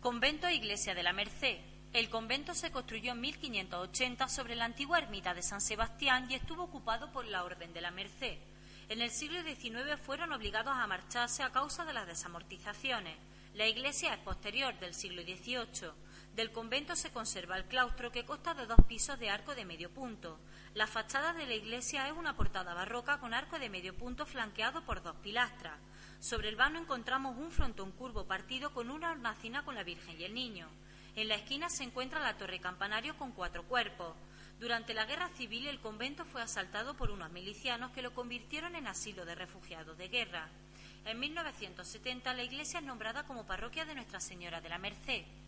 Convento e Iglesia de la Merced. El convento se construyó en 1580 sobre la antigua ermita de San Sebastián y estuvo ocupado por la Orden de la Merced. En el siglo XIX fueron obligados a marcharse a causa de las desamortizaciones. La iglesia es posterior, del siglo XVIII. Del convento se conserva el claustro, que consta de 2 pisos de arco de medio punto. La fachada de la iglesia es una portada barroca con arco de medio punto flanqueado por 2 pilastras. Sobre el vano encontramos un frontón curvo partido con una hornacina con la Virgen y el Niño. En la esquina se encuentra la torre campanario con 4 cuerpos. Durante la Guerra Civil el convento fue asaltado por unos milicianos que lo convirtieron en asilo de refugiados de guerra. En 1970 la iglesia es nombrada como parroquia de Nuestra Señora de la Merced.